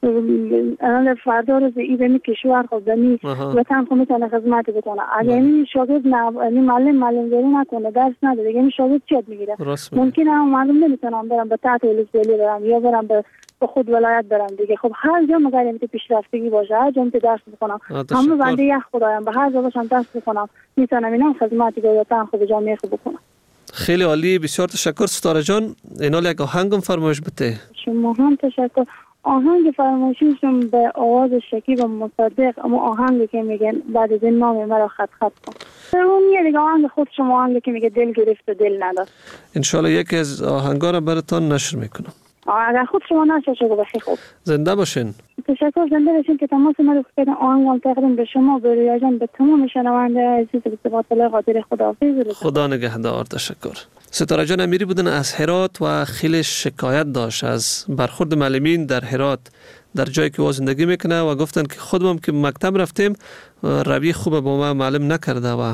الان فردا روز ایده کشور خود دنی وطن خود میتونه خدمت بکنه. اگر این شاگرد یعنی معلم داری نکنه، درس نده دیگه، این شاگرد چی یاد میگیره؟ ممکنه هم معلم نمیتونم برم به تحت ولسوالی برم یا برم به خود ولایت برم دیگه. خب هر جا مگر اینکه پیشرفتگی باشه، هر جا که درس بخونم، همه بنده یک خدایم، به هر جا باشم درس بخونم میتونم اینا خدمتی به وطن خود جامعه خود بکنم. خیلی عالی، بسیار تشکر ستاره جان. اینا یک آهنگم فرمایش بده. شما هم تشکر. آهنگ فرمایشیشون به آواز شکیب و مصدق، اما آهنگی که میگن بعد از این نام مرا خط کن. اون یه دیگه آهنگ خود شما، آهنگی که میگه دل گرفت و دل نداد. انشالله یکی از آهنگا را براتان نشر میکنم. اگر خود شما نشر شده بخیر. خوب زنده باشین. تشکر، زنده باشین که تماس ما رو کردن. آهنگ تقدیم به شما، به رویا جان، به تمام شنونده عزیز، به صفات الله قادر خداحافظ. خدا نگهدار. تشکر. ستاره جان امیری بودن از هرات و خیلی شکایت داشت از برخورد معلمین در هرات در جایی که او زندگی میکنه و گفتن که خودم که مکتب رفتیم روی خوب با ما معلم نکرده و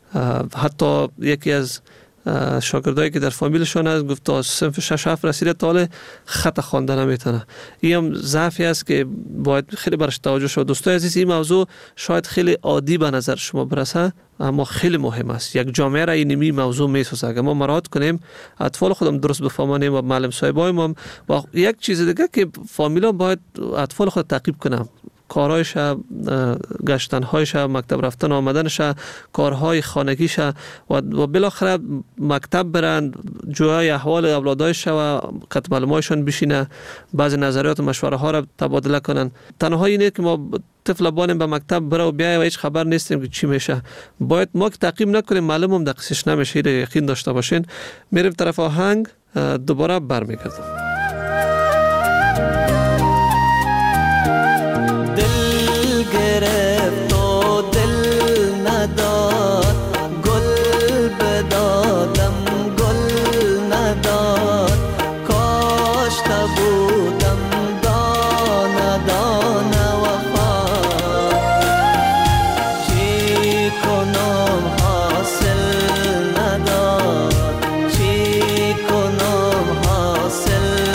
حتی یکی از شاگردایی که در فامیلشون هست گفت تا صنف 6 7 رسیده تا خط خوانده نمیتونه. این هم ضعفی است که باید خیلی برش توجه شد. دوستای عزیز، این موضوع شاید خیلی عادی به نظر شما برسه اما خیلی مهم است. یک جامعه را این موضوع میسازه. اگر ما مراعات کنیم، اطفال خودم درست بفهمانیم و معلم صاحبای ما و یک چیز دیگه که فامیلا باید اطفال خود تعقیب کنن، کارهایش، گشتنهایش، مکتب رفتن آمدنش، کارهای خانگیش و بالاخره مکتب برند، جوهای احوال اولادایش و قطع معلومایشان بشینه، بعضی نظریات و مشوره ها را تبادله کنن. تنها اینه که ما طفل بانیم به مکتب بره و بیای و هیچ خبر نیستیم که چی میشه. باید ما که تعقیب نکنیم معلم هم دقیقش نمیشه. یقین داشته باشین. میریم طرف آهنگ، دوباره برمیگردم. گرفت و دل نداد، گل بدادم گل نداد، کاشته بودم دانه دانه وفا، چی کنم حاصل نداد، چی کنم حاصل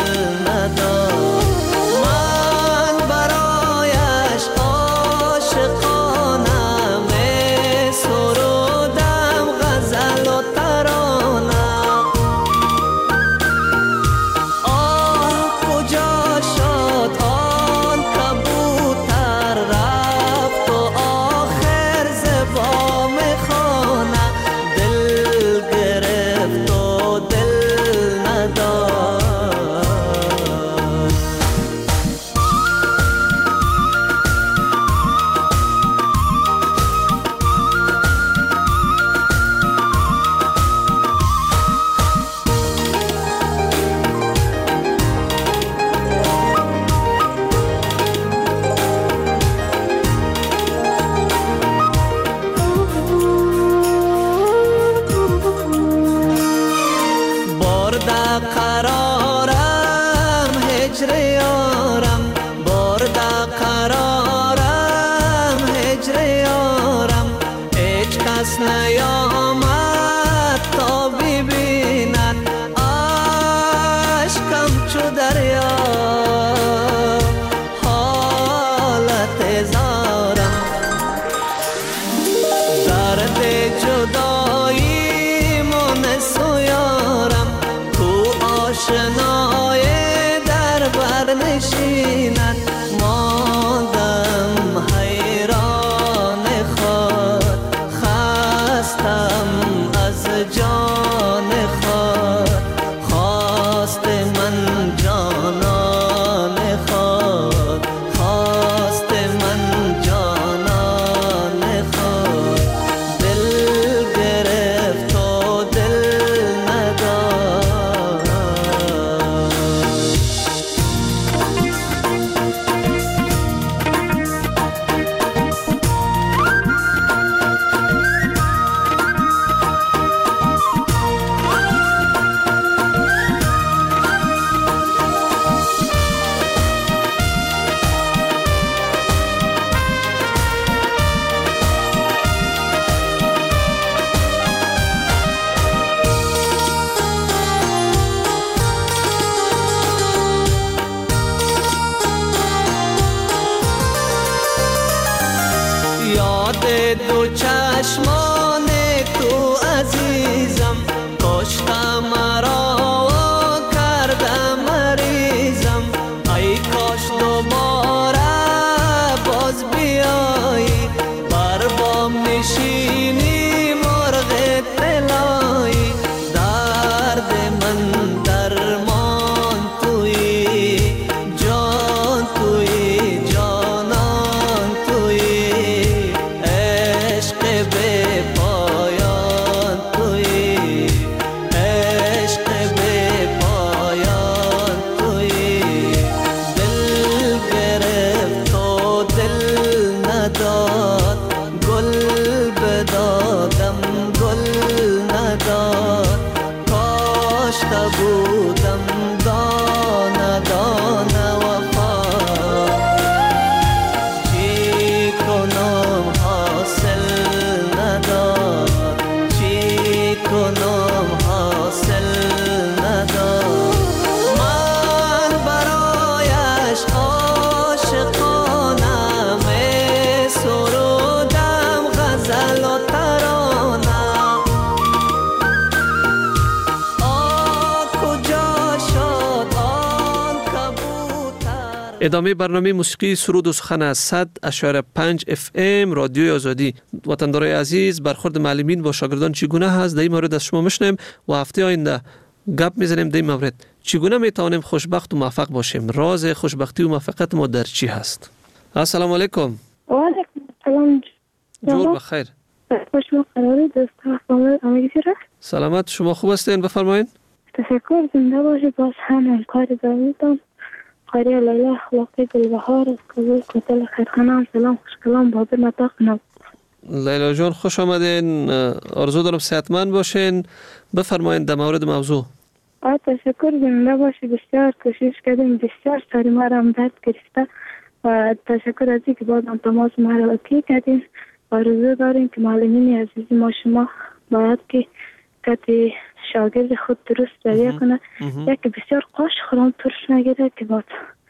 ادامه برنامه موسیقی سرود و سخن از 100.5 FM رادیوی آزادی. وطندارای عزیز، برخورد معلمین با شاگردان چگونه هست؟ در این مورد از شما میشنیم و هفته آینده گپ میزنیم در این مورد. چگونه میتوانیم خوشبخت و موفق باشیم؟ راز خوشبختی و موفقیت ما در چی هست؟ السلام علیکم. و علیکم السلام. جور بخیر. خوش قراری دوست فامیل همگی را. سلامت، شما خوب هستین؟ بفرمایید. تشکر، زنده باشید. باز هم کار داریدم. قاری لیلا اخلاقی دلبهار از کابل کتل خیرخانه. سلام خوشکلام بابر مطاق نو. لیلا جان خوش آمدین. آرزو دارم صحتمند باشین. بفرمایید در مورد موضوع. تشکر، زنده باشید. بسیار کوشش کردیم، بسیار سری ما را هم درد گرفته و تشکر از اینکه بازم تماس ما را اوکی کردین. آرزو داریم که معلمین عزیز ما شما باید که کتی شاگرد خود درست رویه کنه. یکی بسیار قاش خورم ترش نگیره که با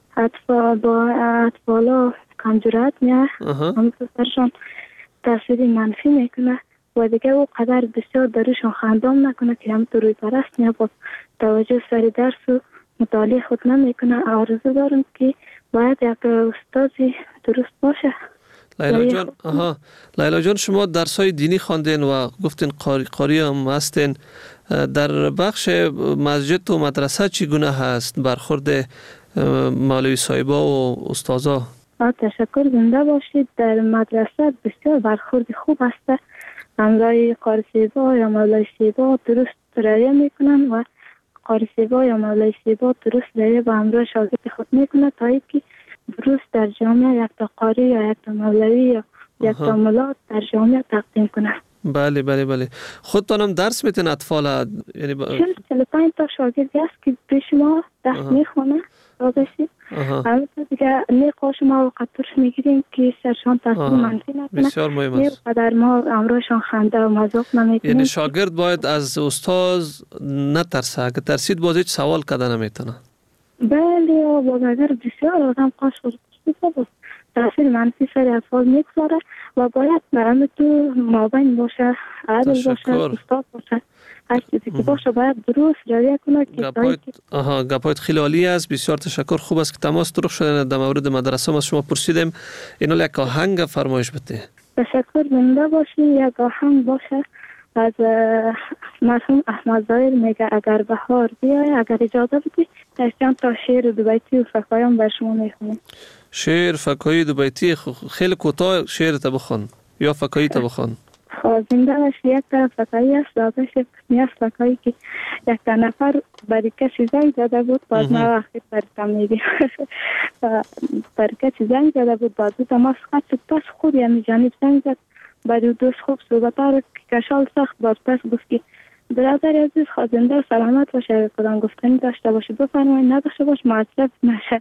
اطفالا کمجورت میه همون سرشان تاثیر منفی میکنه و دیگه او قدر بسیار داروشان خندام نکنه که همون روی پرست میه با توجه سر درس و مطالعه خود نمیکنه. آرزو دارم که باید یک استازی درست باشه. لیلا جان شما درسای دینی خواندین و گفتین قاری هم هستین. در بخش مسجد و مدرسه چگونه هست برخورد مولوی صاحبا و استادا؟ تشکر، زنده باشید. در مدرسه بسیار برخورد خوب است. همراه قاری صاحبا یا مولوی صاحبا درست رعایت میکنن و قاری صاحبا یا مولوی صاحبا درست رعایت با همراه شاگرد خود میکنه تا اینکه درست در جامعه یک تا قاری یا یک تا مولوی یا یک تا ملا در جامعه تقدیم کنه. بله بله بله. خودتانم درس میتین اطفال؟ یعنی 45 تا شاگردی است که پیش ما درس میخونه باشید. البته دیگه نقاش ما وقت ترش میگیریم که سرشان تاثیر منفی نکنه. بسیار مهم است. قدر ما امروزشان خنده و مذاق نمیکنیم. یعنی شاگرد باید از استاد نترسه، اگه ترسید باز هیچ سوال کردن نمیتونه. بله، و باز اگر بسیار آدم قاش خورد بسید تاثیر منفی سر اطفال میگذاره و باید برامه تو مابین باشه، عادل باشه، استاد باشه، هر چیزی که باشه باید درست جاری کنه. گپایت خیلی عالی است. بسیار تشکر. خوب است که تماس طرق شده. در مورد مدرسه ما از شما پرسیدیم. اینو یک آهنگ فرمایش بده. تشکر، زنده باشی. یک آهنگ باشه از مرحوم احمد ظاهر میگه اگر بهار بیای، اگر اجازه بدی چند تا شعر دوبیتی و فکایان بر شما میخونم. شعر فکایی دوبیتی؟ خیلی کوتاه شعر تا بخون یا فکایی تا بخون. زنده باشی. یک طرف فکایی است، دادش نیست فکایی که یک نفر برای کسی زنگ زده بود باز ما وقتی برکم میدیم برای کسی زنگ زده بود باز دو تماس خط پس خود یعنی جانب زنگ زد برای دوست خوب صحبت ها رو کشال سخت باز پس گفت که برادر عزیز خواهنده و سلامت باشه، کدام گفتنی داشته باشه بفرمایید، نداشته باشه مصرف نشه.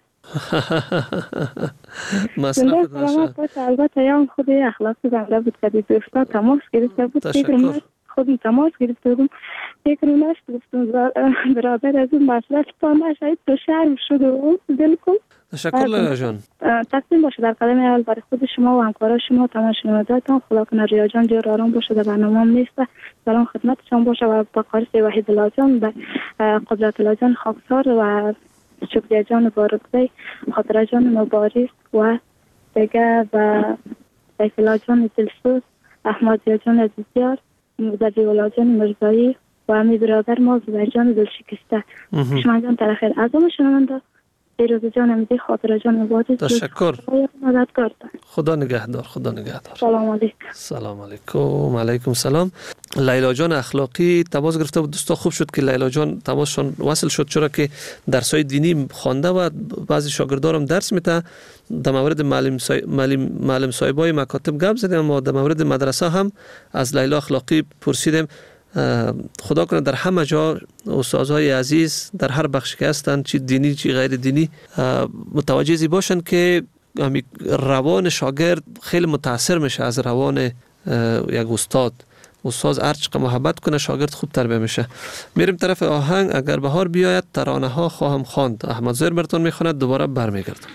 مصرف نشه. البته یا خود اخلاقی زنده بود که دوستا تماس گرفته بود. خودم تماس گرفته بودم فکر نشد گفتم برادر عزیز مصرف تا نشه تو شرم شده و دل کن. تشکر لیلا جان. تقدیم باشه در قدم اول برای خود شما و همکاران شما تمام شنوندگان. خدا کنه ریا جان جور آرام باشه در برنامه نیست. سلام خدمتشان باشه و با قاری وحید الله جان و قدرت الله جان خاکسار و شکریه جان بارکزی، خاطره جان مبارک و دیگه و سیف الله جان دلسوز، احمد جان عزیزیار، مدرجی الله جان مرزایی و همی برادر ما زبیر جان دلشکسته. شما جان ترخیر ازم شنونده ایروز جان امیدی خاطر جان مبارک. تشکر. خدا نگهدار. خدا نگهدار. سلام علیکم. سلام علیکم. علیکم سلام. لیلا جان اخلاقی تماس گرفته بود. دوستا خوب شد که لیلا جان تماسشون وصل شد، چرا که درسای دینی خوانده و بعضی شاگردارم درس میده. در مورد معلم صاحبای مکاتب گپ زدیم، ما در مورد مدرسه هم از لیلا اخلاقی پرسیدیم. خدا کنه در همه جا استادای عزیز در هر بخش که هستن، چی دینی چی غیر دینی، متوجه باشن که روان شاگرد خیلی متاثر میشه از روان یک استاد هر چقدر محبت کنه شاگرد خوب تربیه میشه. میریم طرف آهنگ. اگر بهار بیاید ترانه ها خواهم خواند. احمد ظاهر براتون میخواند. دوباره برمیگردم.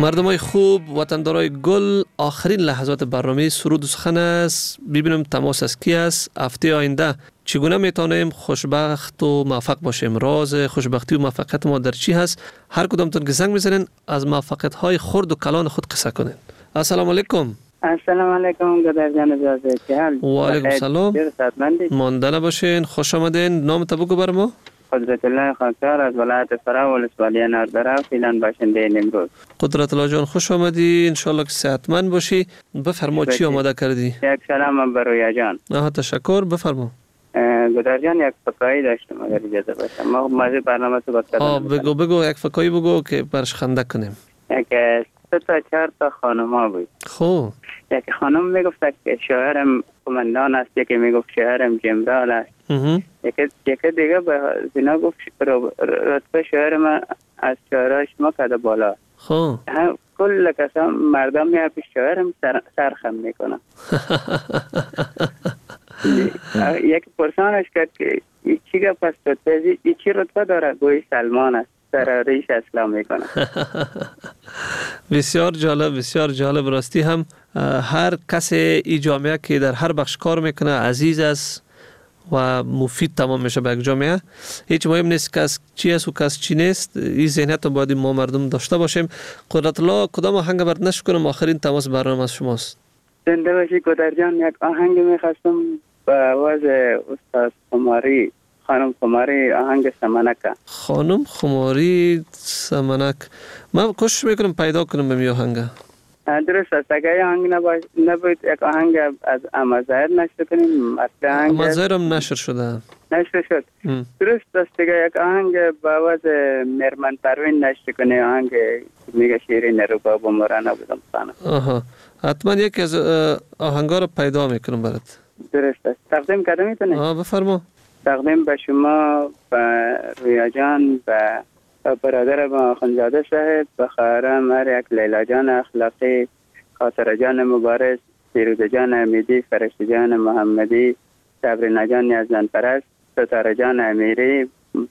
مردمای خوب، وطندارای گل، آخرین لحظات برنامه سرود و سخن است. ببینم تماس از کی است. هفته آینده چگونه میتونیم خوشبخت و موفق باشیم؟ راز خوشبختی و موفقیت ما در چی هست؟ هر کدامتون که زنگ میزنین از موفقیت های خرد و کلان خود قصه کنین. السلام علیکم. السلام علیکم گدر جان اجازه چه حال؟ و علیکم سلام. مانده نباشین. خوش آمدین. نام تا بگو بر ما. قدرت الله خاکسار از ولایت فرا ولسوالی ناردره فعلا باشنده نمروز. قدرت الله جان خوش آمدی. انشالله که صحتمند باشی. بفرما چی آماده کردی؟ یک سلام بر رویا جان. تشکر. بفرما. گدر جان یک فکایی داشتم اگر اجازه باشه. ما موضوع برنامه صحبت کردم. بگو یک فکایی بگو که برش خنده کنیم. یک 3 تا 4 تا خانم‌ها بود. خب یک خانم میگفت که شوهرم قماندان است، یکی میگفت شوهرم جنرال است. یکی دیگه به زنا گفت رتبه شوهرم از شوهرش ما کده بالا. خب کل کسا مردم میاد پیش شوهرم سرخم میکنه. یک پرسانش کرد که چی گپ است تازی چی رتبه داره؟ گوی سلمان است، سر ریش اسلام میکنه. بسیار جالب، بسیار جالب. راستی هم هر کس ای جامعه که در هر بخش کار میکنه عزیز است و مفید تمام میشه به یک جامعه. هیچ مهم نیست کس چی است و کس چی نیست. این ذهنیت رو باید ما مردم داشته باشیم. قدرت الله کدام آهنگ برات نشر کنم؟ آخرین تماس برنامه از شماست. زنده باشی گدر جان. یک آهنگ میخواستم به آواز استاد خماری، خانم خماری، آهنگ سمنک. خانم خماری سمنک. من کوشش میکنم پیدا کنم به می آهنگ. درست است. اگر آهنگ نبود یک آهنگ از امازایر نشر کنیم. امازایر هم نشر شده. نشر شد. درست است دیگه. یک آهنگ با آواز مرمن پروین نشر کنه. آهنگ میگه شیرین رباب و مرانه بودم خانم. حتما یکی از آهنگا رو پیدا میکنم برات. درست است. تقدیم کردم میتونه؟ بفرما. تقدیم به شما، به رویا جان، به برادر با خانزاده صاحب، به خواهرم هر یک، لیلا جان اخلاقی، خاطر جان مبارز، پیروز جان امیدی، فرشته جان محمدی، صبرینا جان نیازن پرست، ستاره جان امیری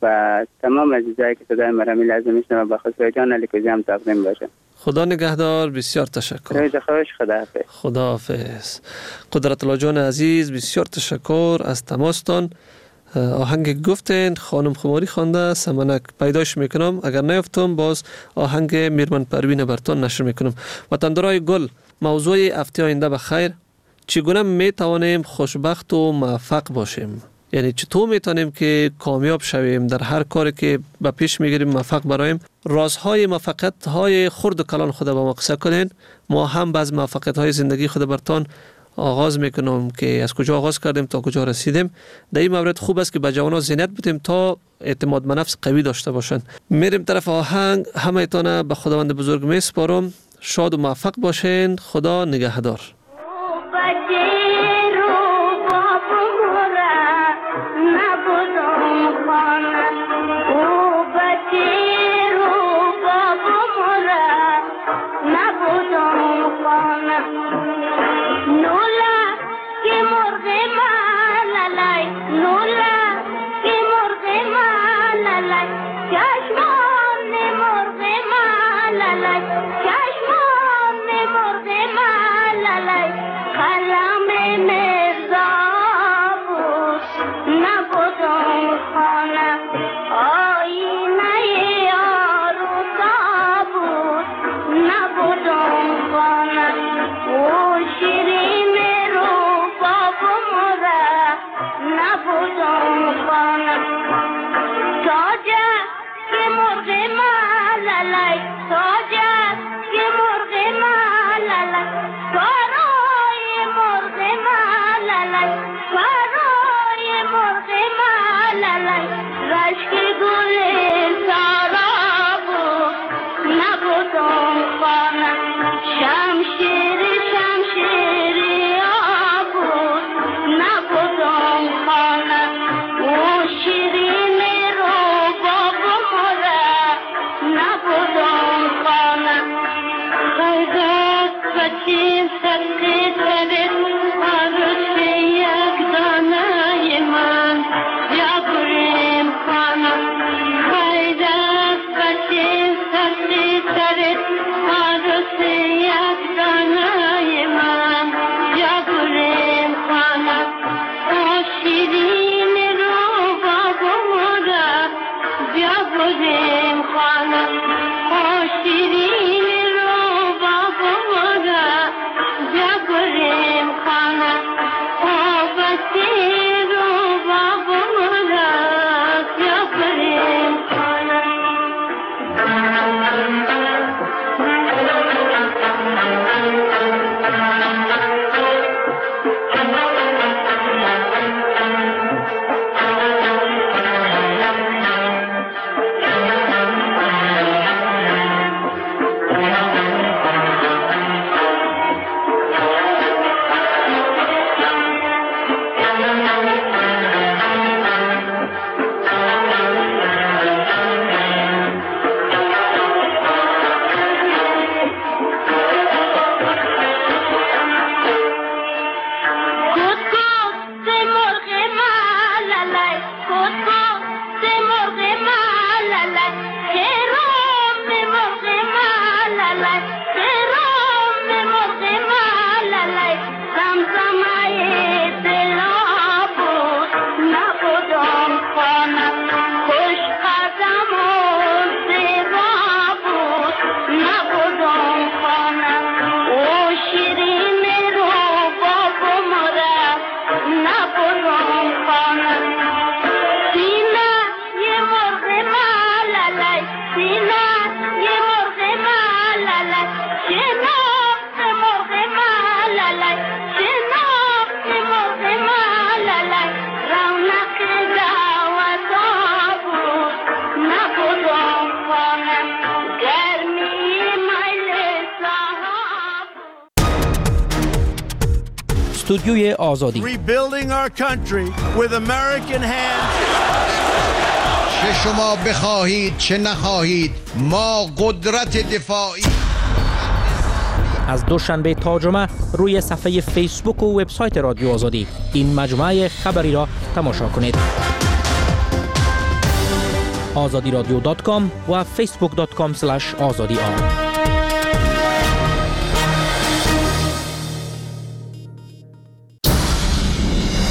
و تمام عزیزایی که صدای مرمی لازم میشنه به خسرو جان علیکوزی هم تقدیم باشه. خدا نگهدار. بسیار تشکر. روز خوش. خداحافظ. خداحافظ. قدرت الله جان عزیز بسیار تشکر از تماستان. آهنگ گفتین خانم خماری خوانده سمنک پیداش میکنم. اگر نیفتم باز آهنگ میرمن پروین برتون نشر میکنم. وطندارای گل، موضوع هفته آینده بخیر. چگونه میتوانیم خوشبخت و موفق باشیم؟ یعنی چطور میتونیم که کامیاب شویم در هر کاری که به پیش میگیریم موفق برایم؟ رازهای موفقیت های خرد و کلان خود با ما قصه کنین. ما هم باز موفقیت های زندگی خود برتون آغاز میکنم که از کجا آغاز کردیم تا کجا رسیدیم. در این مورد خوب است که به جوانان ذهنیت بدیم تا اعتماد به نفس قوی داشته باشند. میریم طرف آهنگ. همه ایتونه به خداوند بزرگ میسپارم. شاد و موفق باشین. خدا نگهدار. Sana استودیوی آزادی. Rebuilding our country with American hands. چه شما بخواهید چه نخواهید ما قدرت دفاعی. از دوشنبه تا جمعه روی صفحه فیسبوک و وبسایت رادیو آزادی این مجموعه خبری را تماشا کنید. azadiradyo.com و facebook.com/azadi